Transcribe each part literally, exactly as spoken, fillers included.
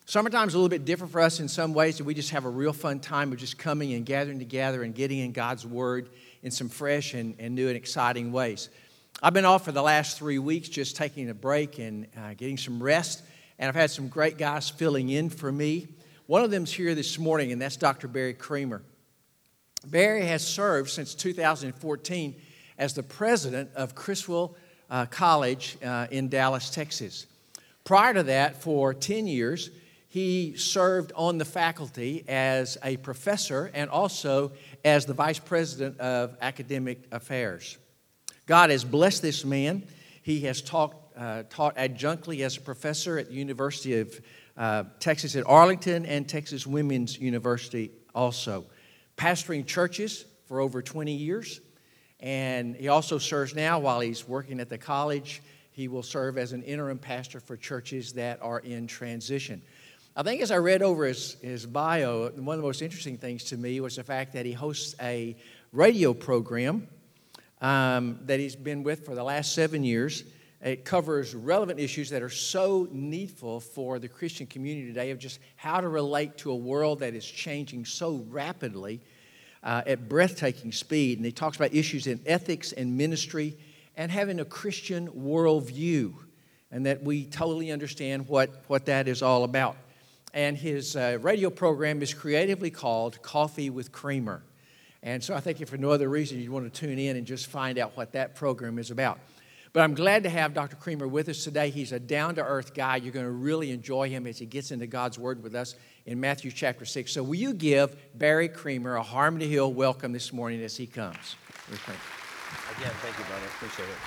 Summertime's a little bit different for us in some ways, and we just have a real fun time of just coming and gathering together and getting in God's Word in some fresh and, and new and exciting ways. I've been off for the last three weeks just taking a break and uh, getting some rest, and I've had some great guys filling in for me. One of them's here this morning, and that's Doctor Barry Creamer. Barry has served since two thousand fourteen as the president of Criswell uh, College uh, in Dallas, Texas. Prior to that, for ten years, he served on the faculty as a professor and also as the vice president of academic affairs. God has blessed this man. He has taught, uh, taught adjunctly as a professor at the University of uh, Texas at Arlington and Texas Women's University also. Pastoring churches for over twenty years. And he also serves now while he's working at the college. He will serve as an interim pastor for churches that are in transition. I think as I read over his, his bio, one of the most interesting things to me was the fact that he hosts a radio program um, that he's been with for the last seven years. It covers relevant issues that are so needful for the Christian community today of just how to relate to a world that is changing so rapidly uh, at breathtaking speed. And he talks about issues in ethics and ministry and having a Christian worldview, and that we totally understand what, what that is all about. And his uh, radio program is creatively called Coffee with Creamer. And so I think if for no other reason, you'd want to tune in and just find out what that program is about. But I'm glad to have Doctor Creamer with us today. He's a down-to-earth guy. You're going to really enjoy him as he gets into God's Word with us in Matthew chapter six. So will you give Barry Creamer a Harmony Hill welcome this morning as he comes? Again, thank you, brother. Appreciate it.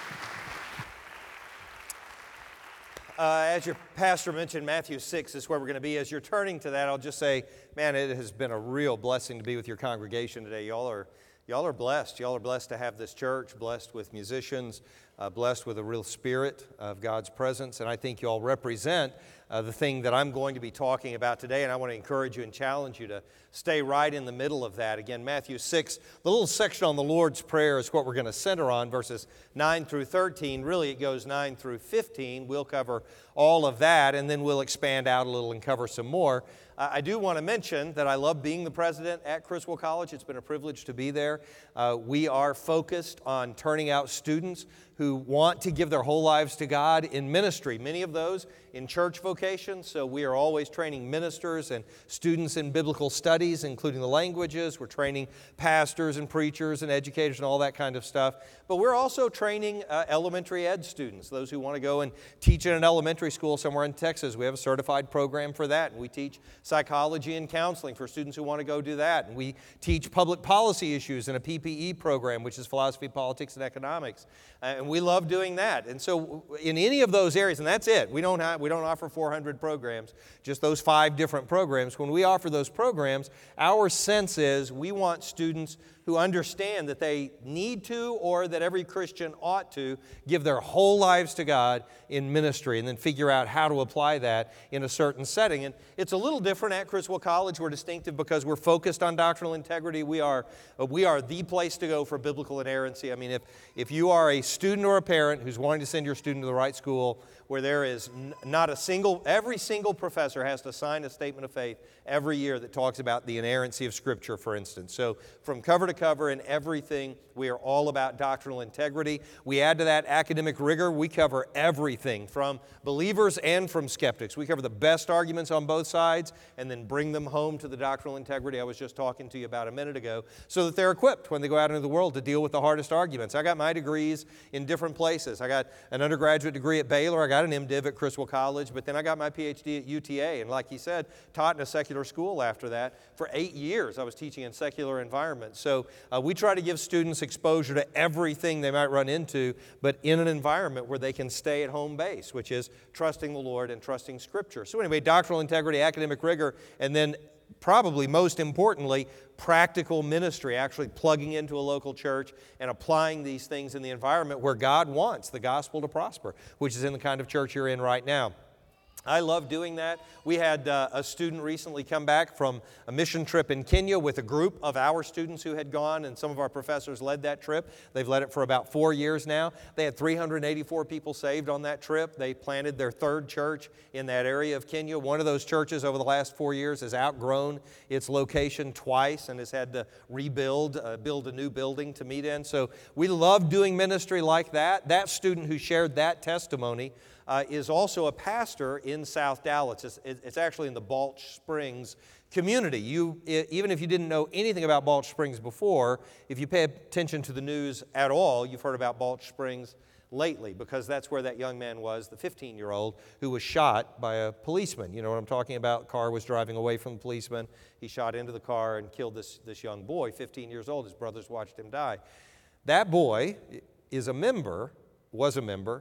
Uh, as your pastor mentioned, Matthew six is where we're going to be. As you're turning to that, I'll just say, man, it has been a real blessing to be with your congregation today. Y'all are, y'all are blessed. Y'all are blessed to have this church, blessed with musicians, uh, blessed with a real spirit of God's presence. And I think y'all represent uh, the thing that I'm going to be talking about today. And I want to encourage you and challenge you to stay right in the middle of that. Again, Matthew six, the little section on the Lord's Prayer is what we're going to center on, verses nine through thirteen. Really, it goes nine through fifteen. We'll cover all of that, and then we'll expand out a little and cover some more. Uh, I do want to mention that I love being the president at Criswell College. It's been a privilege to be there. Uh, we are focused on turning out students who want to give their whole lives to God in ministry, many of those in church vocations. So we are always training ministers and students in biblical studies, including the languages. We're training pastors and preachers and educators and all that kind of stuff. But we're also training uh, elementary ed students, those who want to go and teach in an elementary school somewhere in Texas. We have a certified program for that. And we teach psychology and counseling for students who want to go do that. And we teach public policy issues in a P P E program, which is philosophy, politics, and economics. Uh, and we love doing that. And so in any of those areas, and that's it. We don't have, we don't offer four hundred programs, just those five different programs. When we offer those programs, our sense is we want students who understand that they need to, or that every Christian ought to, give their whole lives to God in ministry, and then figure out how to apply that in a certain setting. And it's a little different at Criswell College. We're distinctive because we're focused on doctrinal integrity. We are, we are the place to go for biblical inerrancy. I mean, if, if you are a student or a parent who's wanting to send your student to the right school, where there is not a single, every single professor has to sign a statement of faith every year that talks about the inerrancy of Scripture, for instance. So from cover to cover in everything, we are all about doctrinal integrity. We add to that academic rigor. We cover everything from believers and from skeptics. We cover the best arguments on both sides and then bring them home to the doctrinal integrity I was just talking to you about a minute ago, so that they're equipped when they go out into the world to deal with the hardest arguments. I got my degrees in different places. I got an undergraduate degree at Baylor. I got an MDiv at Criswell College, but then I got my P H D at U T A. And like he said, taught in a secular school after that. For eight years, I was teaching in secular environments. So uh, we try to give students exposure to everything they might run into, but in an environment where they can stay at home base, which is trusting the Lord and trusting Scripture. So anyway, doctrinal integrity, academic rigor, and then probably most importantly, practical ministry, actually plugging into a local church and applying these things in the environment where God wants the gospel to prosper, which is in the kind of church you're in right now. I love doing that. We had uh, a student recently come back from a mission trip in Kenya with a group of our students who had gone, and some of our professors led that trip. They've led it for about four years now. They had three hundred eighty-four people saved on that trip. They planted their third church in that area of Kenya. One of those churches over the last four years has outgrown its location twice and has had to rebuild, uh, build a new building to meet in. So we love doing ministry like that. That student who shared that testimony Uh, is also a pastor in South Dallas. It's, it's actually in the Balch Springs community. You, even if you didn't know anything about Balch Springs before, if you pay attention to the news at all, you've heard about Balch Springs lately, because that's where that young man was, the fifteen-year-old, who was shot by a policeman. You know what I'm talking about? Car was driving away from the policeman. He shot into the car and killed this, this young boy, fifteen years old. His brothers watched him die. That boy is a member, was a member,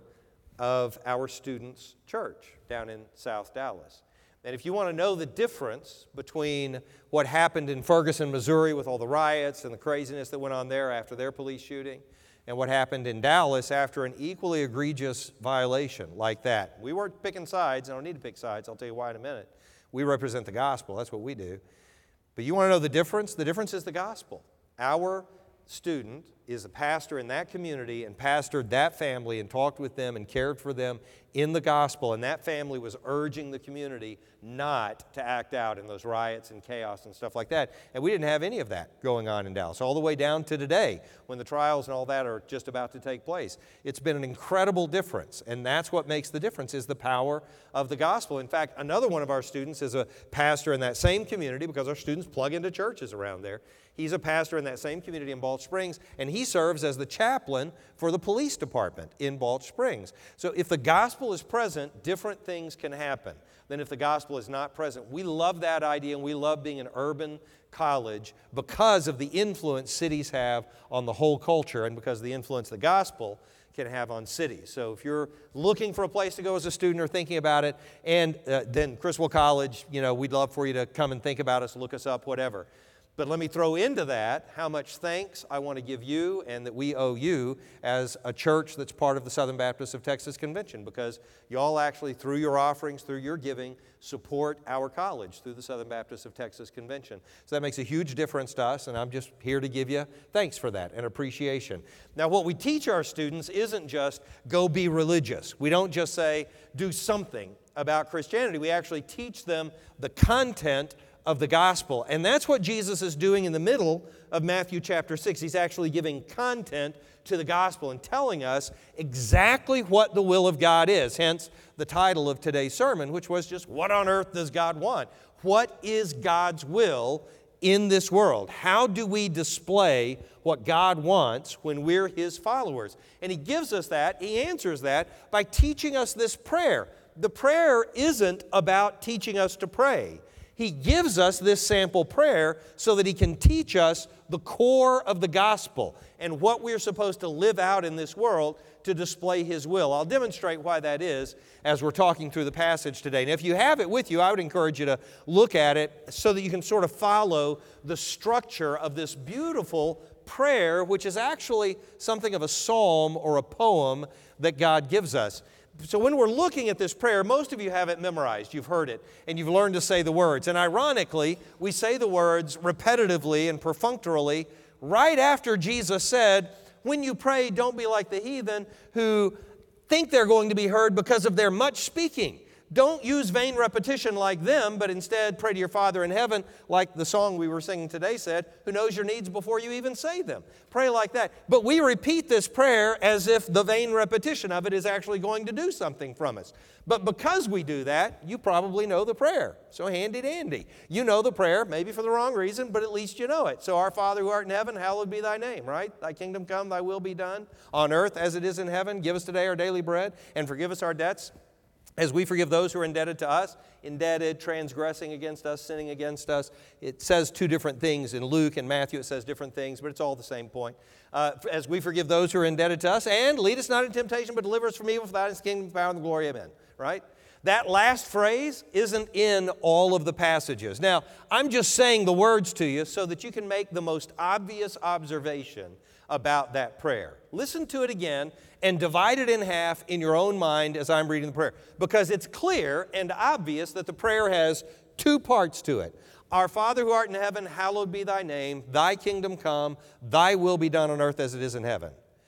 of our students' church down in South Dallas. And if you want to know the difference between what happened in Ferguson, Missouri with all the riots and the craziness that went on there after their police shooting, and what happened in Dallas after an equally egregious violation like that. We weren't picking sides. I don't need to pick sides. I'll tell you why in a minute. We represent the gospel. That's what we do. But you want to know the difference? The difference is the gospel. Our student is a pastor in that community and pastored that family and talked with them and cared for them in the gospel, and that family was urging the community not to act out in those riots and chaos and stuff like that. And we didn't have any of that going on in Dallas, all the way down to today when the trials and all that are just about to take place. It's been an incredible difference, and that's what makes the difference, is the power of the gospel. In fact, another one of our students is a pastor in that same community, because our students plug into churches around there. He's a pastor in that same community in Balch Springs, and he serves as the chaplain for the police department in Balch Springs. So if the gospel is present, different things can happen than if the gospel is not present. We love that idea, and we love being an urban college because of the influence cities have on the whole culture, and because of the influence the gospel can have on cities. So if you're looking for a place to go as a student or thinking about it, and uh, then Criswell College, you know, we'd love for you to come and think about us, look us up, whatever. But let me throw into that how much thanks I want to give you and that we owe you as a church that's part of the Southern Baptists of Texas Convention, because y'all actually, through your offerings, through your giving, support our college through the Southern Baptists of Texas Convention. So that makes a huge difference to us, and I'm just here to give you thanks for that and appreciation. Now, what we teach our students isn't just go be religious. We don't just say do something about Christianity. We actually teach them the content of the gospel. And that's what Jesus is doing in the middle of Matthew chapter six. He's actually giving content to the gospel and telling us exactly what the will of God is. Hence the title of today's sermon, which was just, what on earth does God want? What is God's will in this world? How do we display what God wants when we're His followers? And He gives us that, He answers that by teaching us this prayer. The prayer isn't about teaching us to pray. He gives us this sample prayer so that He can teach us the core of the gospel and what we're supposed to live out in this world to display His will. I'll demonstrate why that is as we're talking through the passage today. And if you have it with you, I would encourage you to look at it so that you can sort of follow the structure of this beautiful prayer, which is actually something of a psalm or a poem that God gives us. So when we're looking at this prayer, most of you have it memorized. You've heard it, and you've learned to say the words. And ironically, we say the words repetitively and perfunctorily right after Jesus said, when you pray, don't be like the heathen who think they're going to be heard because of their much speaking. Don't use vain repetition like them, but instead pray to your Father in heaven, like the song we were singing today said, who knows your needs before you even say them. Pray like that. But we repeat this prayer as if the vain repetition of it is actually going to do something from us. But because we do that, you probably know the prayer. So handy dandy. You know the prayer, maybe for the wrong reason, but at least you know it. So our Father who art in heaven, hallowed be thy name, right? Thy kingdom come, thy will be done on earth as it is in heaven. Give us today our daily bread and forgive us our debts, as we forgive those who are indebted to us, indebted, transgressing against us, sinning against us. It says two different things. In Luke and Matthew it says different things, but it's all the same point. Uh, as we forgive those who are indebted to us, and lead us not into temptation, but deliver us from evil, for thine is the kingdom, the power, and the glory. Amen. Right? That last phrase isn't in all of the passages. Now, I'm just saying the words to you so that you can make the most obvious observation about that prayer. Listen to it again and divide it in half in your own mind as I'm reading the prayer, because it's clear and obvious that the prayer has two parts to it. Our Father who art in heaven, hallowed be thy name. Thy kingdom come. Thy will be done on earth as it is in heaven.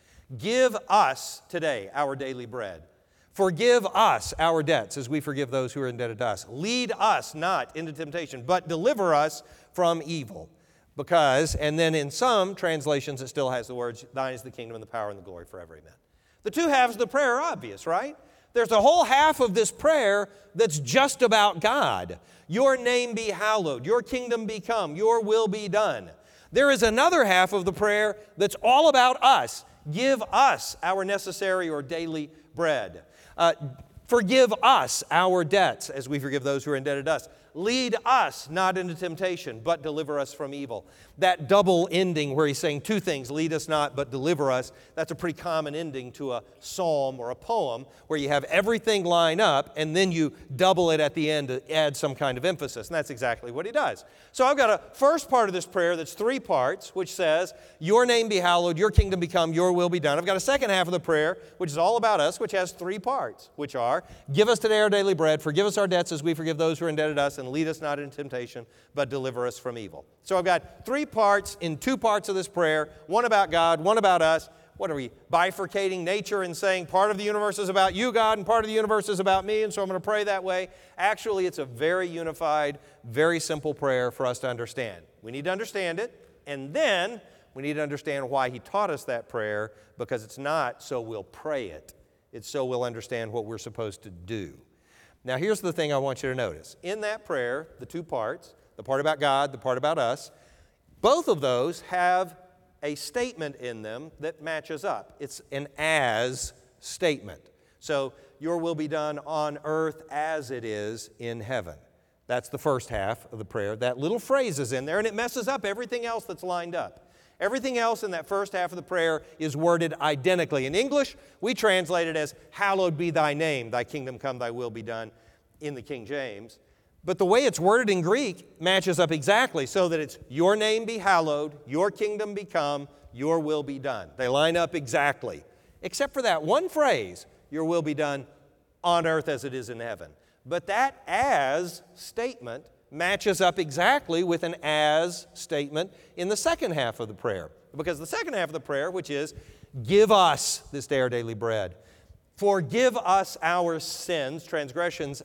Give us today our daily bread. Forgive us our debts as we forgive those who are indebted to us. Lead us not into temptation, but deliver us from evil. Because, and then in some translations it still has the words, thine is the kingdom and the power and the glory forever, amen. The two halves of the prayer are obvious, right? There's a whole half of this prayer that's just about God. Your name be hallowed, your kingdom be come, your will be done. There is another half of the prayer that's all about us. Give us our necessary or daily bread. Uh, forgive us our debts as we forgive those who are indebted to us. Lead us not into temptation, but deliver us from evil. That double ending where he's saying two things, lead us not, but deliver us, that's a pretty common ending to a psalm or a poem where you have everything line up and then you double it at the end to add some kind of emphasis. And that's exactly what he does. So I've got a first part of this prayer that's three parts, which says, your name be hallowed, your kingdom be come, your will be done. I've got a second half of the prayer, which is all about us, which has three parts, which are, give us today our daily bread, forgive us our debts as we forgive those who are indebted to us, and lead us not into temptation, but deliver us from evil. So I've got three parts in two parts of this prayer, one about God, one about us. What are we, bifurcating nature and saying part of the universe is about you, God, and part of the universe is about me, and so I'm going to pray that way? Actually, it's a very unified, very simple prayer for us to understand. We need to understand it, and then we need to understand why he taught us that prayer, because it's not so we'll pray it. It's so we'll understand what we're supposed to do. Now, here's the thing I want you to notice. In that prayer, the two parts, the part about God, the part about us, both of those have a statement in them that matches up. It's an as statement. So, your will be done on earth as it is in heaven. That's the first half of the prayer. That little phrase is in there, and it messes up everything else that's lined up. Everything else in that first half of the prayer is worded identically. In English, we translate it as, hallowed be thy name, thy kingdom come, thy will be done, in the King James. But the way it's worded in Greek matches up exactly, so that it's, your name be hallowed, your kingdom be come, your will be done. They line up exactly, except for that one phrase, your will be done on earth as it is in heaven. But that as statement matches up exactly with an as statement in the second half of the prayer. Because the second half of the prayer, which is, give us this day our daily bread. Forgive us our sins, transgressions,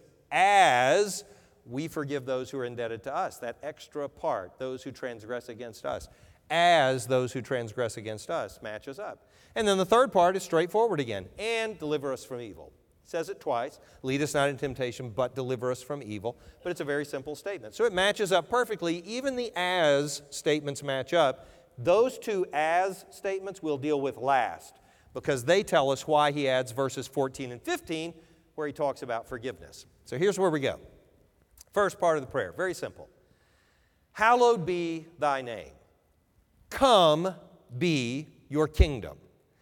as we forgive those who are indebted to us. That extra part, those who transgress against us. As those who transgress against us, matches up. And then the third part is straightforward again. And deliver us from evil. Says it twice, lead us not into temptation, but deliver us from evil. But it's a very simple statement. So it matches up perfectly. Even the as statements match up. Those two as statements we'll deal with last, because they tell us why he adds verses fourteen and fifteen, where he talks about forgiveness. So here's where we go. First part of the prayer, very simple. Hallowed be thy name. Come be your kingdom.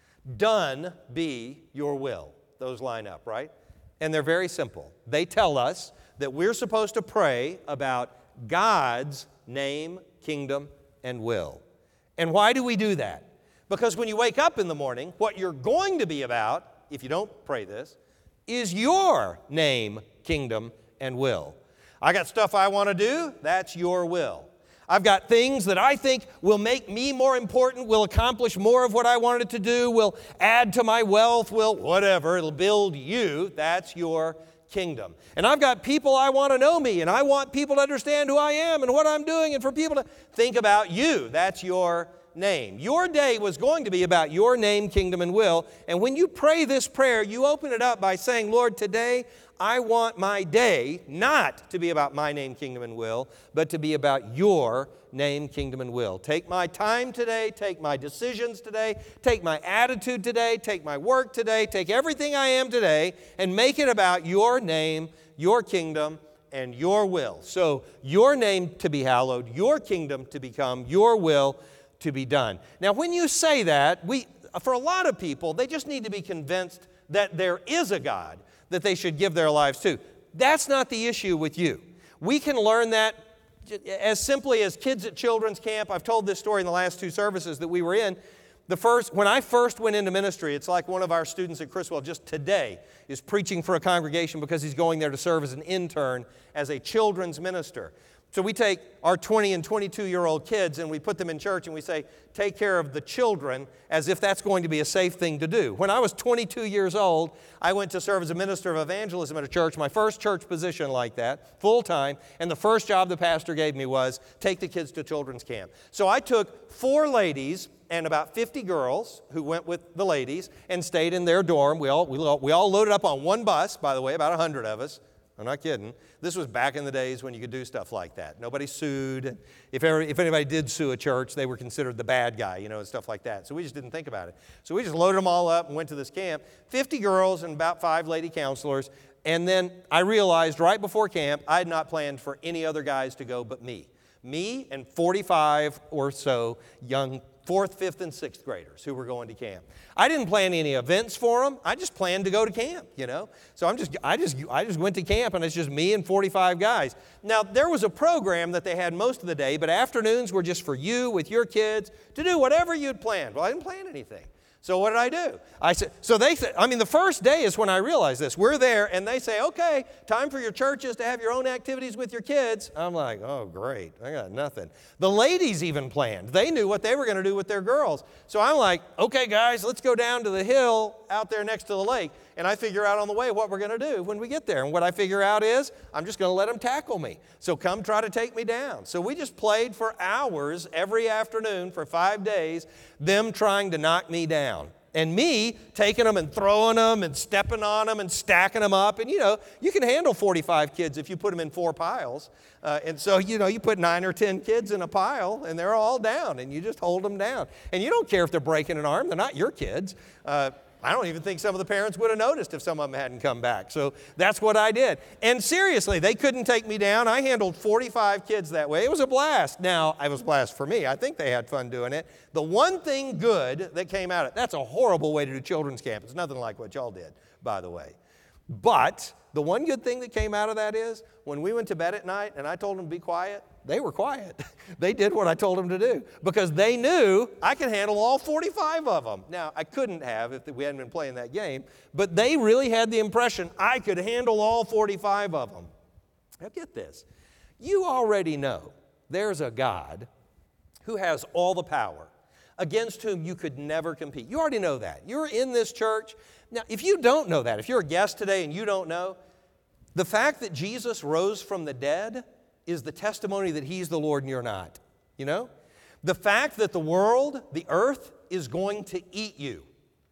Done be your will. Those line up, right? And they're very simple. They tell us that we're supposed to pray about God's name, kingdom, and will. And why do we do that? Because when you wake up in the morning, what you're going to be about, if you don't pray this, is your name, kingdom, and will. I got stuff I want to do, that's your will. I've got things that I think will make me more important, will accomplish more of what I wanted to do, will add to my wealth, will whatever, it'll build you. That's your kingdom. And I've got people I want to know me, and I want people to understand who I am and what I'm doing, and for people to think about you. That's your name. Your day was going to be about your name, kingdom, and will. And when you pray this prayer, you open it up by saying, Lord, today I want my day not to be about my name, kingdom, and will, but to be about your name, kingdom, and will. Take my time today, take my decisions today, take my attitude today, take my work today, take everything I am today, and make it about your name, your kingdom, and your will. So your name to be hallowed, your kingdom to become, your will to be done. Now, when you say that, we, for a lot of people, they just need to be convinced that there is a God that they should give their lives to. That's not the issue with you. We can learn that as simply as kids at children's camp. I've told this story in the last two services that we were in. The first, when I first went into ministry, it's like one of our students at Criswell just today is preaching for a congregation because he's going there to serve as an intern as a children's minister. So we take our twenty and twenty-two-year-old kids and we put them in church and we say, take care of the children, as if that's going to be a safe thing to do. When I was twenty-two years old, I went to serve as a minister of evangelism at a church, my first church position like that, full-time, and the first job the pastor gave me was take the kids to children's camp. So I took four ladies and about fifty girls who went with the ladies and stayed in their dorm. We all, we all, we all loaded up on one bus, by the way, about one hundred of us. I'm not kidding. This was back in the days when you could do stuff like that. Nobody sued. If, ever, if anybody did sue a church, they were considered the bad guy, you know, and stuff like that. So we just didn't think about it. So we just loaded them all up and went to this camp. fifty girls and about five lady counselors. And then I realized right before camp, I had not planned for any other guys to go but me. Me and forty-five or so young fourth, fifth, and sixth graders who were going to camp. I didn't plan any events for them. I just planned to go to camp, you know. So I'm just, I just, I just went to camp, and it's just me and forty-five guys. Now, there was a program that they had most of the day, but afternoons were just for you with your kids to do whatever you'd planned. Well, I didn't plan anything. So what did I do? I said, so they said, I mean, the first day is when I realized this. We're there, and they say, okay, time for your churches to have your own activities with your kids. I'm like, oh, great. I got nothing. The ladies even planned. They knew what they were going to do with their girls. So I'm like, okay, guys, let's go down to the hill out there next to the lake. And I figure out on the way what we're going to do when we get there. And what I figure out is I'm just going to let them tackle me. So come try to take me down. So we just played for hours every afternoon for five days, them trying to knock me down. And me taking them and throwing them and stepping on them and stacking them up. And, you know, you can handle forty-five kids if you put them in four piles. Uh, and so, you know, you put nine or ten kids in a pile, and they're all down, and you just hold them down. And you don't care if they're breaking an arm. They're not your kids. Uh, I don't even think some of the parents would have noticed if some of them hadn't come back. So that's what I did. And seriously, they couldn't take me down. I handled forty-five kids that way. It was a blast. Now, it was a blast for me. I think they had fun doing it. The one thing good that came out of it, that's a horrible way to do children's camp. It's nothing like what y'all did, by the way. But the one good thing that came out of that is when we went to bed at night and I told them to be quiet, they were quiet. They did what I told them to do because they knew I could handle all forty-five of them. Now, I couldn't have if we hadn't been playing that game, but they really had the impression I could handle all forty-five of them. Now, get this. You already know there's a God who has all the power, against whom you could never compete. You already know that. You're in this church. Now, if you don't know that, if you're a guest today and you don't know, the fact that Jesus rose from the dead is the testimony that He's the Lord and you're not. You know? The fact that the world, the earth, is going to eat you.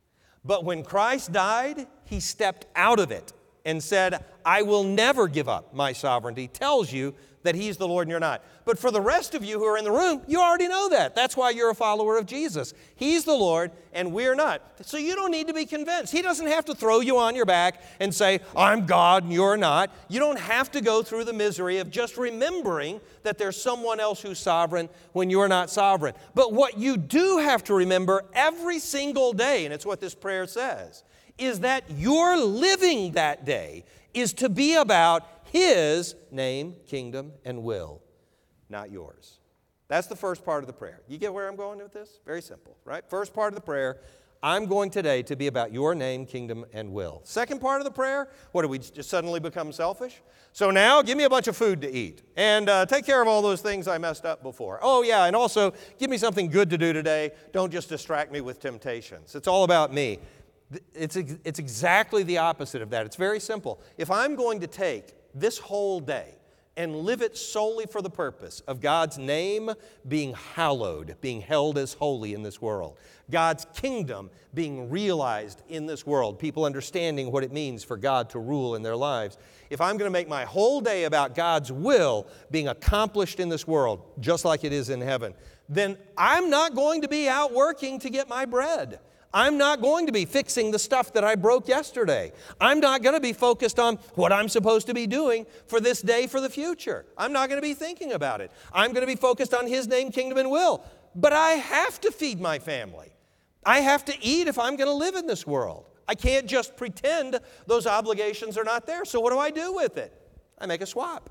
But when Christ died, He stepped out of it and said, I will never give up my sovereignty, tells you that He's the Lord and you're not. But for the rest of you who are in the room, you already know that. That's why you're a follower of Jesus. He's the Lord and we're not. So you don't need to be convinced. He doesn't have to throw you on your back and say, I'm God and you're not. You don't have to go through the misery of just remembering that there's someone else who's sovereign when you're not sovereign. But what you do have to remember every single day, and it's what this prayer says, is that your living that day is to be about His name, kingdom, and will, not yours. That's the first part of the prayer. You get where I'm going with this? Very simple, right? First part of the prayer, I'm going today to be about your name, kingdom, and will. Second part of the prayer, what, do we just suddenly become selfish? So now, give me a bunch of food to eat, and uh, take care of all those things I messed up before. Oh yeah, and also, give me something good to do today. Don't just distract me with temptations. It's all about me. It's, it's exactly the opposite of that. It's very simple. If I'm going to take this whole day and live it solely for the purpose of God's name being hallowed, being held as holy in this world, God's kingdom being realized in this world, people understanding what it means for God to rule in their lives, if I'm going to make my whole day about God's will being accomplished in this world, just like it is in heaven, then I'm not going to be out working to get my bread. I'm not going to be fixing the stuff that I broke yesterday. I'm not going to be focused on what I'm supposed to be doing for this day for the future. I'm not going to be thinking about it. I'm going to be focused on His name, kingdom, and will. But I have to feed my family. I have to eat if I'm going to live in this world. I can't just pretend those obligations are not there. So what do I do with it? I make a swap.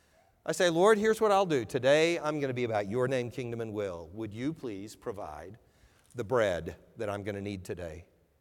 I say, Lord, here's what I'll do. Today I'm going to be about your name, kingdom, and will. Would you please provide the bread that I'm going to need today?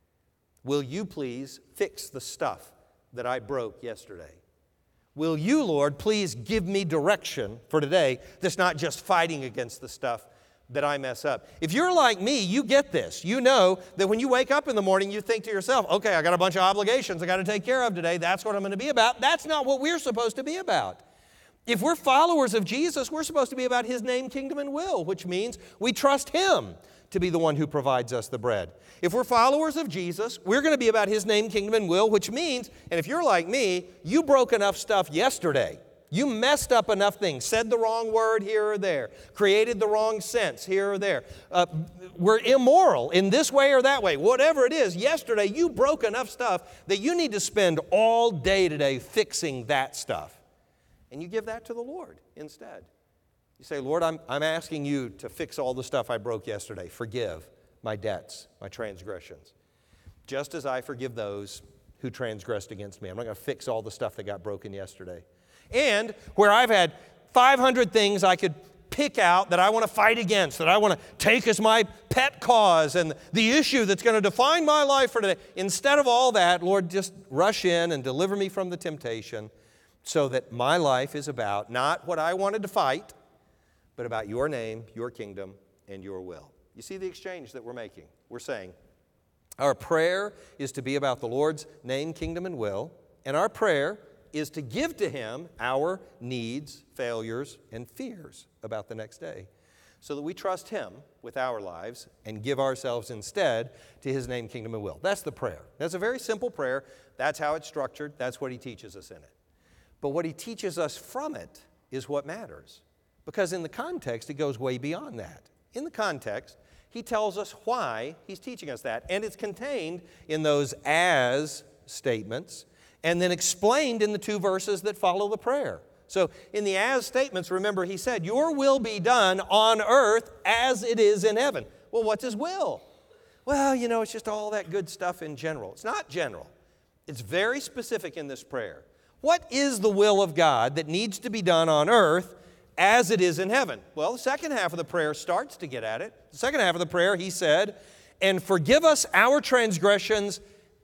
Will you please fix the stuff that I broke yesterday? Will you, Lord, please give me direction for today that's not just fighting against the stuff that I mess up? If you're like me, you get this. You know that when you wake up in the morning, you think to yourself, okay, I got a bunch of obligations I got to take care of today. That's what I'm going to be about. That's not what we're supposed to be about. If we're followers of Jesus, we're supposed to be about His name, kingdom, and will, which means we trust Him to be the one who provides us the bread. If we're followers of Jesus, we're going to be about His name, kingdom, and will, which means, and if you're like me, you broke enough stuff yesterday. You messed up enough things, said the wrong word here or there, created the wrong sense here or there. Uh, we're immoral in this way or that way. Whatever it is, yesterday you broke enough stuff that you need to spend all day today fixing that stuff. And you give that to the Lord instead. You say, Lord, I'm, I'm asking you to fix all the stuff I broke yesterday. Forgive my debts, my transgressions, just as I forgive those who transgressed against me. I'm not going to fix all the stuff that got broken yesterday. And where I've had five hundred things I could pick out that I want to fight against, that I want to take as my pet cause and the issue that's going to define my life for today, instead of all that, Lord, just rush in and deliver me from the temptation so that my life is about not what I wanted to fight, but about your name, your kingdom, and your will. You see the exchange that we're making? We're saying our prayer is to be about the Lord's name, kingdom, and will, and our prayer is to give to Him our needs, failures, and fears about the next day, so that we trust Him with our lives and give ourselves instead to His name, kingdom, and will. That's the prayer. That's a very simple prayer. That's how it's structured. That's what He teaches us in it. But what He teaches us from it is what matters. Because in the context, it goes way beyond that. In the context, He tells us why He's teaching us that. And it's contained in those as statements and then explained in the two verses that follow the prayer. So in the as statements, remember, He said, your will be done on earth as it is in heaven. Well, what's His will? Well, you know, it's just all that good stuff in general. It's not general. It's very specific in this prayer. What is the will of God that needs to be done on earth as it is in heaven? Well, the second half of the prayer starts to get at it. The second half of the prayer, He said, and forgive us our transgressions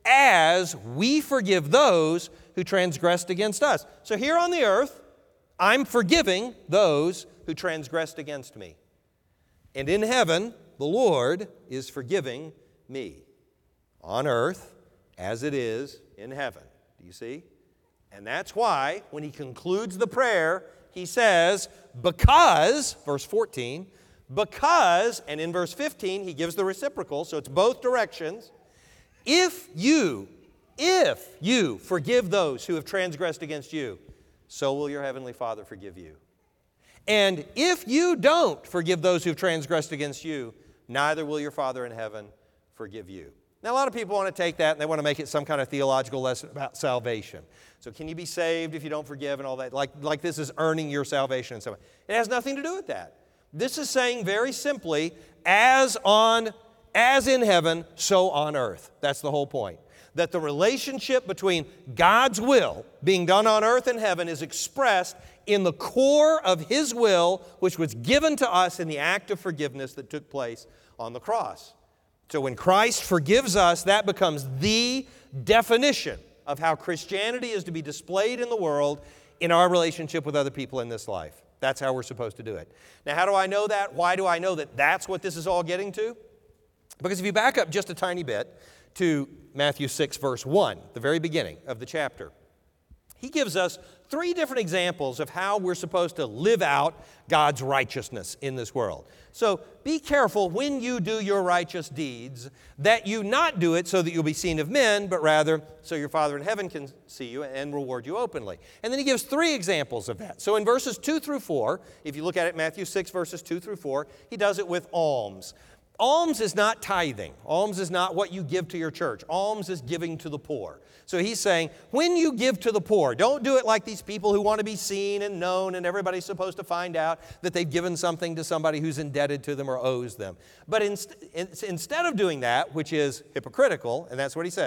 as we forgive those who transgressed against us. So here on the earth, I'm forgiving those who transgressed against me. And in heaven, the Lord is forgiving me. On earth, as it is in heaven. Do you see? And that's why, when He concludes the prayer, He says, because, verse fourteen, because, and in verse fifteen, He gives the reciprocal, so it's both directions. If you, if you forgive those who have transgressed against you, so will your heavenly Father forgive you. And if you don't forgive those who have transgressed against you, neither will your Father in heaven forgive you. Now, a lot of people want to take that and they want to make it some kind of theological lesson about salvation. So can you be saved if you don't forgive and all that? Like, like this is earning your salvation and so on. It has nothing to do with that. This is saying very simply, as on, as in heaven, so on earth. That's the whole point. That the relationship between God's will being done on earth and heaven is expressed in the core of His will, which was given to us in the act of forgiveness that took place on the cross. So when Christ forgives us, that becomes the definition of how Christianity is to be displayed in the world in our relationship with other people in this life. That's how we're supposed to do it. Now, how do I know that? Why do I know that that's what this is all getting to? Because if you back up just a tiny bit to Matthew six, verse one, the very beginning of the chapter, He gives us three different examples of how we're supposed to live out God's righteousness in this world. So be careful when you do your righteous deeds that you not do it so that you'll be seen of men, but rather so your Father in heaven can see you and reward you openly. And then He gives three examples of that. So in verses two through four, if you look at it, Matthew six, verses two through four, He does it with alms. Alms is not tithing. Alms is not what you give to your church. Alms is giving to the poor. So He's saying, when you give to the poor, don't do it like these people who want to be seen and known and everybody's supposed to find out that they've given something to somebody who's indebted to them or owes them. But inst- in- instead of doing that, which is hypocritical, and that's what He says,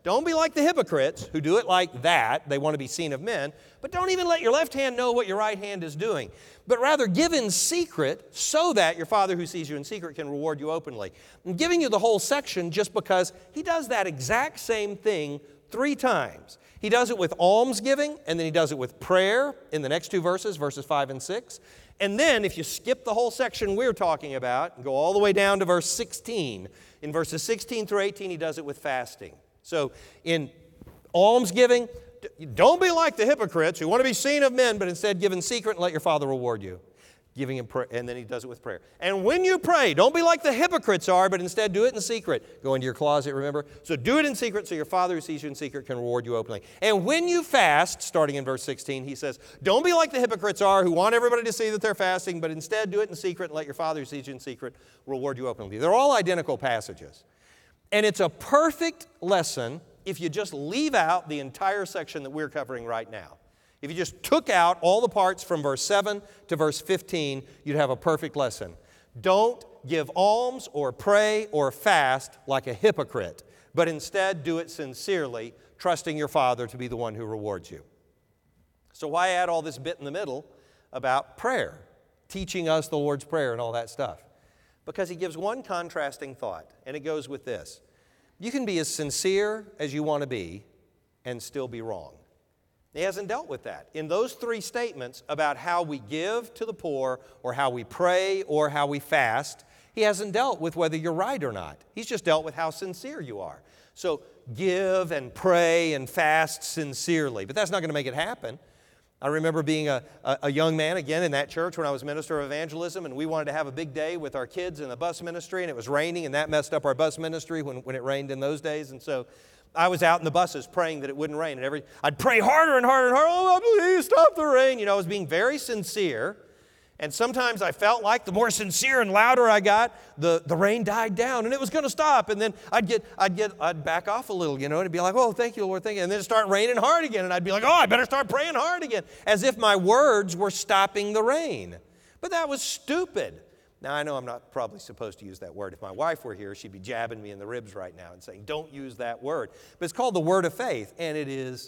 don't be like the hypocrites who do it like that. They want to be seen of men. But don't even let your left hand know what your right hand is doing. But rather give in secret so that your Father who sees you in secret can reward you openly. I'm giving you the whole section just because he does that exact same thing three times. He does it with almsgiving, and then he does it with prayer in the next two verses, verses five and six. And then if you skip the whole section we're talking about and go all the way down to verse sixteen, in verses sixteen through eighteen, he does it with fasting. So in almsgiving, don't be like the hypocrites who want to be seen of men, but instead give in secret and let your Father reward you. Giving him prayer, and then he does it with prayer. And when you pray, don't be like the hypocrites are, but instead do it in secret. Go into your closet, remember? So do it in secret so your Father who sees you in secret can reward you openly. And when you fast, starting in verse sixteen, he says, don't be like the hypocrites are who want everybody to see that they're fasting, but instead do it in secret and let your Father who sees you in secret reward you openly. They're all identical passages. And it's a perfect lesson if you just leave out the entire section that we're covering right now. If you just took out all the parts from verse seven to verse fifteen, you'd have a perfect lesson. Don't give alms or pray or fast like a hypocrite, but instead do it sincerely, trusting your Father to be the one who rewards you. So why add all this bit in the middle about prayer, teaching us the Lord's Prayer and all that stuff? Because he gives one contrasting thought, and it goes with this. You can be as sincere as you want to be and still be wrong. He hasn't dealt with that. In those three statements about how we give to the poor or how we pray or how we fast, he hasn't dealt with whether you're right or not. He's just dealt with how sincere you are. So give and pray and fast sincerely, but that's not going to make it happen. I remember being a, a, a young man, again, in that church when I was minister of evangelism, and we wanted to have a big day with our kids in the bus ministry, and it was raining, and that messed up our bus ministry when, when it rained in those days, and so I was out in the buses praying that it wouldn't rain. And every I'd pray harder and harder and harder. Oh, please stop the rain. You know, I was being very sincere. And sometimes I felt like the more sincere and louder I got, the, the rain died down and it was going to stop. And then I'd get, I'd get, I'd back off a little, you know, and it'd be like, oh, thank you, Lord, thank you. And then it'd start raining hard again. And I'd be like, oh, I better start praying hard again. As if my words were stopping the rain. But that was stupid. Now, I know I'm not probably supposed to use that word. If my wife were here, she'd be jabbing me in the ribs right now and saying, don't use that word. But it's called the word of faith, and it is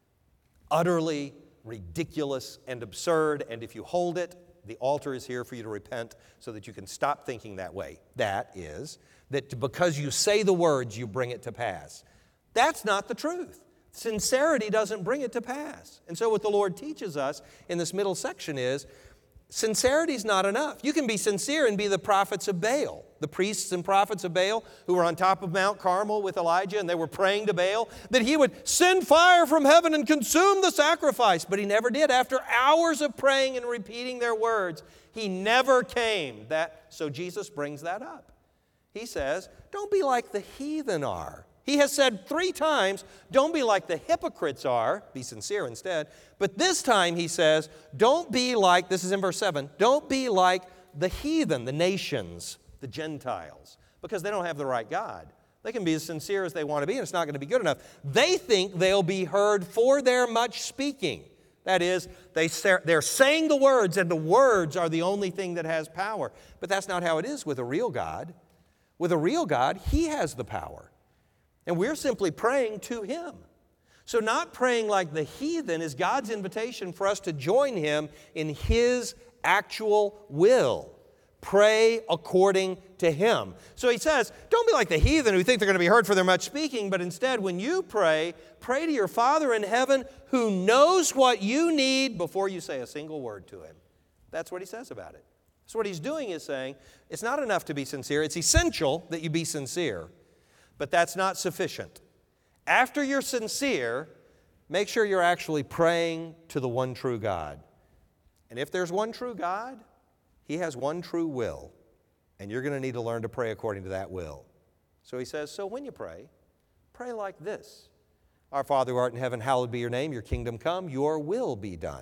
utterly ridiculous and absurd. And if you hold it, the altar is here for you to repent so that you can stop thinking that way. That is, that because you say the words, you bring it to pass. That's not the truth. Sincerity doesn't bring it to pass. And so what the Lord teaches us in this middle section is, sincerity is not enough. You can be sincere and be the prophets of Baal, the priests and prophets of Baal who were on top of Mount Carmel with Elijah, and they were praying to Baal that he would send fire from heaven and consume the sacrifice. But he never did. After hours of praying and repeating their words, he never came. That, so Jesus brings that up. He says, don't be like the heathen are. He has said three times, don't be like the hypocrites are, be sincere instead. But this time he says, don't be like, this is in verse seven, don't be like the heathen, the nations, the Gentiles, because they don't have the right God. They can be as sincere as they want to be, and it's not going to be good enough. They think they'll be heard for their much speaking. That is, they, they're saying the words, and the words are the only thing that has power. But that's not how it is with a real God. With a real God, He has the power. And we're simply praying to Him. So not praying like the heathen is God's invitation for us to join Him in His actual will. Pray according to Him. So He says, don't be like the heathen who think they're going to be heard for their much speaking, but instead when you pray, pray to your Father in heaven who knows what you need before you say a single word to Him. That's what He says about it. So what He's doing is saying, it's not enough to be sincere. It's essential that you be sincere. But that's not sufficient. After you're sincere, make sure you're actually praying to the one true God. And if there's one true God, He has one true will. And you're going to need to learn to pray according to that will. So He says, so when you pray, pray like this. Our Father who art in heaven, hallowed be your name. Your kingdom come, your will be done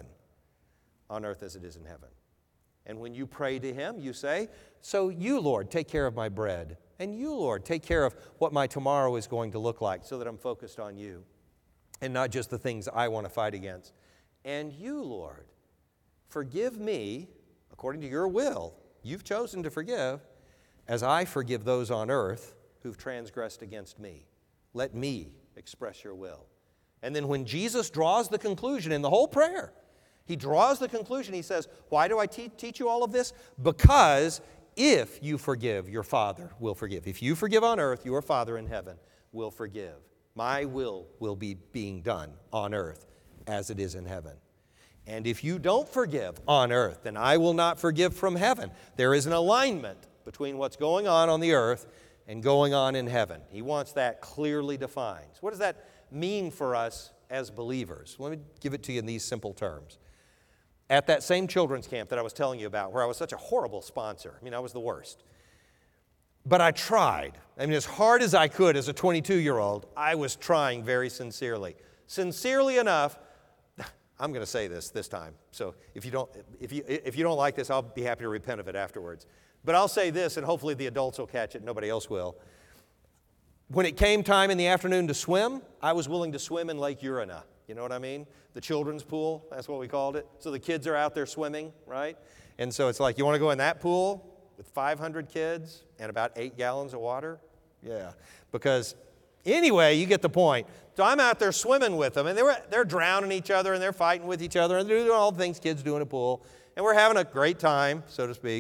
on earth as it is in heaven. And when you pray to Him, you say, so you, Lord, take care of my bread. And you, Lord, take care of what my tomorrow is going to look like so that I'm focused on you and not just the things I want to fight against. And you, Lord, forgive me according to your will. You've chosen to forgive as I forgive those on earth who've transgressed against me. Let me express your will. And then when Jesus draws the conclusion in the whole prayer, he draws the conclusion. He says, why do I te- teach you all of this? Because if you forgive, your Father will forgive. If you forgive on earth, your Father in heaven will forgive. My will will be being done on earth as it is in heaven. And if you don't forgive on earth, then I will not forgive from heaven. There is an alignment between what's going on on the earth and going on in heaven. He wants that clearly defined. So what does that mean for us as believers? Let me give it to you in these simple terms. At that same children's camp that I was telling you about, where I was such a horrible sponsor, I mean, I was the worst. But I tried. I mean, as hard as I could as a twenty-two-year-old, I was trying very sincerely. Sincerely enough, I'm going to say this this time. So if you don't, if you if you don't like this, I'll be happy to repent of it afterwards. But I'll say this, and hopefully the adults will catch it. Nobody else will. When it came time in the afternoon to swim, I was willing to swim in Lake Urina. You know what I mean? The children's pool, that's what we called it. So the kids are out there swimming, right? And so it's like, you want to go in that pool with five hundred kids and about eight gallons of water? Yeah. Because anyway, you get the point. So I'm out there swimming with them, and they were, they're drowning each other, and they're fighting with each other, and they're doing all the things kids do in a pool. And we're having a great time, so to speak.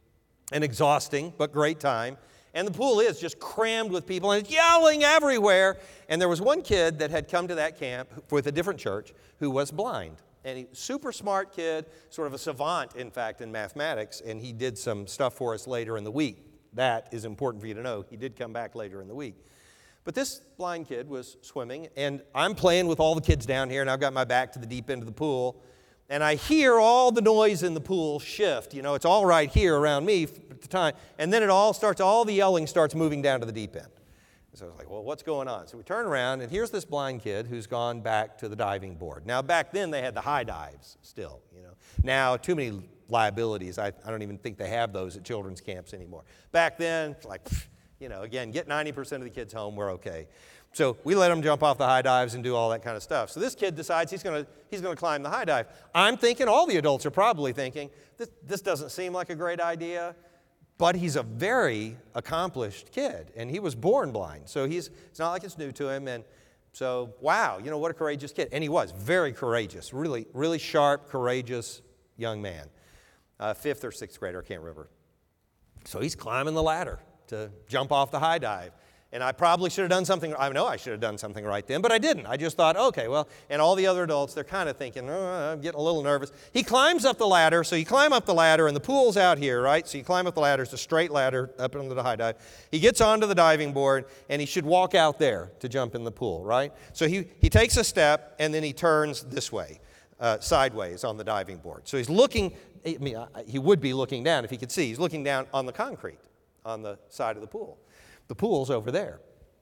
An exhausting, but great time. And the pool is just crammed with people, and it's yelling everywhere. And there was one kid that had come to that camp with a different church who was blind. And he super smart kid, sort of a savant, in fact, in mathematics. And he did some stuff for us later in the week. That is important for you to know. He did come back later in the week. But this blind kid was swimming, and I'm playing with all the kids down here, and I've got my back to the deep end of the pool. And I hear all the noise in the pool shift. You know, it's all right here around me at the time. And then it all starts, all the yelling starts moving down to the deep end. So I was like, well, what's going on? So we turn around, and here's this blind kid who's gone back to the diving board. Now, back then, they had the high dives still, you know. Now, too many liabilities. I, I don't even think they have those at children's camps anymore. Back then, it's like, you know, again, get ninety percent of the kids home, we're okay. So we let him jump off the high dives and do all that kind of stuff. So this kid decides he's going to he's going to climb the high dive. I'm thinking, all the adults are probably thinking, this, this doesn't seem like a great idea. But he's a very accomplished kid, and he was born blind. So he's it's not like it's new to him. And so, wow, you know, what a courageous kid. And he was very courageous, really, really sharp, courageous young man. Uh, fifth or sixth grader, I can't remember. So he's climbing the ladder to jump off the high dive. And I probably should have done something, I know I should have done something right then, but I didn't. I just thought, okay, well, and all the other adults, they're kind of thinking, oh, I'm getting a little nervous. He climbs up the ladder, so you climb up the ladder, and the pool's out here, right? So you climb up the ladder, it's a straight ladder up into the high dive. He gets onto the diving board, and he should walk out there to jump in the pool, right? So he, he takes a step, and then he turns this way, uh, sideways on the diving board. So he's looking, I mean, he would be looking down if he could see. He's looking down on the concrete on the side of the pool. The pool's over there.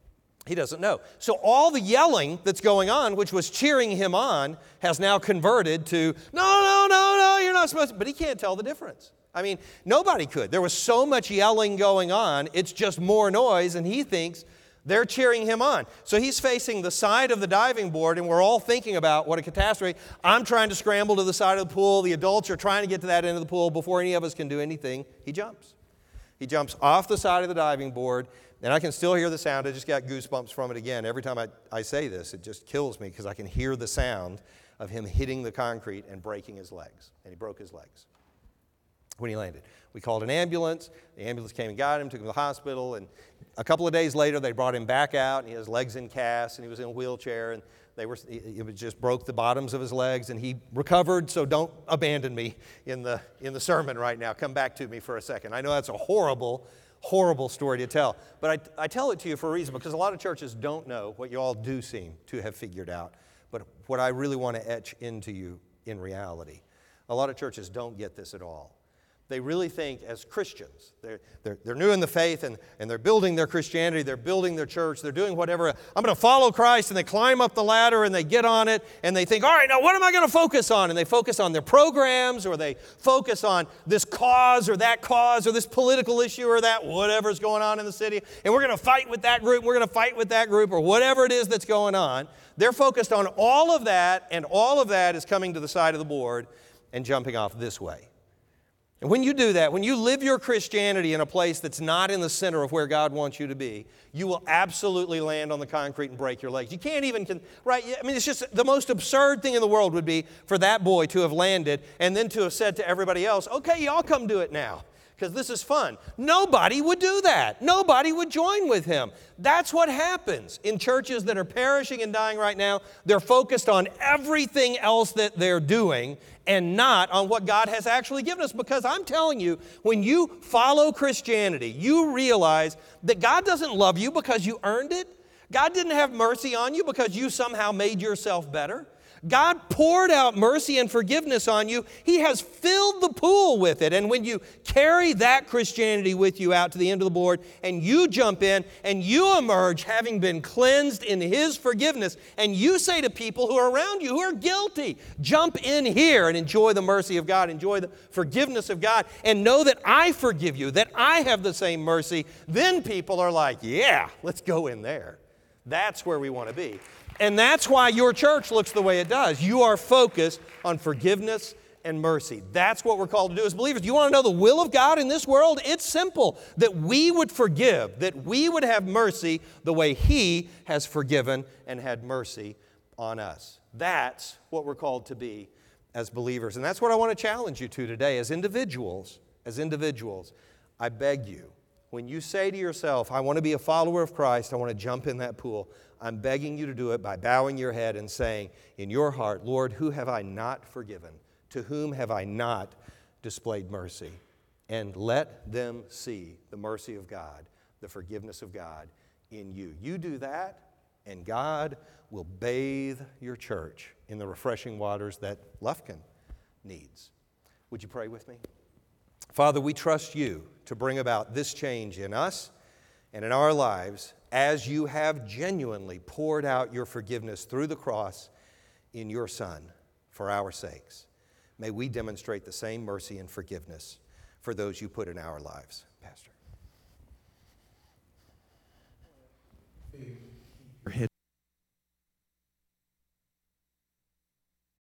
He doesn't know. So all the yelling that's going on, which was cheering him on, has now converted to, no, no, no, no, you're not supposed to. But he can't tell the difference. I mean, nobody could. There was so much yelling going on, it's just more noise, and he thinks they're cheering him on. So he's facing the side of the diving board, and we're all thinking about what a catastrophe. I'm trying to scramble to the side of the pool. The adults are trying to get to that end of the pool before any of us can do anything. He jumps. He jumps off the side of the diving board, and I can still hear the sound. I just got goosebumps from it again. Every time I, I say this, it just kills me because I can hear the sound of him hitting the concrete and breaking his legs. And he broke his legs when he landed. We called an ambulance. The ambulance came and got him, took him to the hospital, and a couple of days later, they brought him back out, and he had his legs in casts, and he was in a wheelchair, and they were, it just broke the bottoms of his legs, and he recovered, so don't abandon me in the, in the sermon right now. Come back to me for a second. I know that's a horrible, horrible story to tell, but I, I tell it to you for a reason, because a lot of churches don't know what you all do seem to have figured out, but what I really want to etch into you in reality. A lot of churches don't get this at all. They really think as Christians, they're, they're, they're new in the faith, and, and they're building their Christianity, they're building their church, they're doing whatever. I'm going to follow Christ, and they climb up the ladder, and they get on it, and they think, all right, now what am I going to focus on? And they focus on their programs, or they focus on this cause or that cause, or this political issue or that, whatever's going on in the city, and we're going to fight with that group, we're going to fight with that group, or whatever it is that's going on. They're focused on all of that, and all of that is coming to the side of the board and jumping off this way. And when you do that, when you live your Christianity in a place that's not in the center of where God wants you to be, you will absolutely land on the concrete and break your legs. You can't even, right? I mean, it's just the most absurd thing in the world would be for that boy to have landed and then to have said to everybody else, okay, y'all come do it now, because this is fun. Nobody would do that. Nobody would join with him. That's what happens in churches that are perishing and dying right now. They're focused on everything else that they're doing and not on what God has actually given us. Because I'm telling you, when you follow Christianity, you realize that God doesn't love you because you earned it. God didn't have mercy on you because you somehow made yourself better. God poured out mercy and forgiveness on you. He has filled the pool with it. And when you carry that Christianity with you out to the end of the board and you jump in and you emerge having been cleansed in His forgiveness, and you say to people who are around you who are guilty, jump in here and enjoy the mercy of God, enjoy the forgiveness of God, and know that I forgive you, that I have the same mercy, then people are like, yeah, let's go in there. That's where we want to be. And that's why your church looks the way it does. You are focused on forgiveness and mercy. That's what we're called to do as believers. Do you want to know the will of God in this world? It's simple. That we would forgive, that we would have mercy the way He has forgiven and had mercy on us. That's what we're called to be as believers. And that's what I want to challenge you to today as individuals. As individuals, I beg you, when you say to yourself, I want to be a follower of Christ, I want to jump in that pool, I'm begging you to do it by bowing your head and saying in your heart, Lord, who have I not forgiven? To whom have I not displayed mercy? And let them see the mercy of God, the forgiveness of God in you. You do that, and God will bathe your church in the refreshing waters that Lufkin needs. Would you pray with me? Father, we trust You to bring about this change in us and in our lives as You have genuinely poured out Your forgiveness through the cross in Your Son for our sakes. May we demonstrate the same mercy and forgiveness for those You put in our lives. Pastor.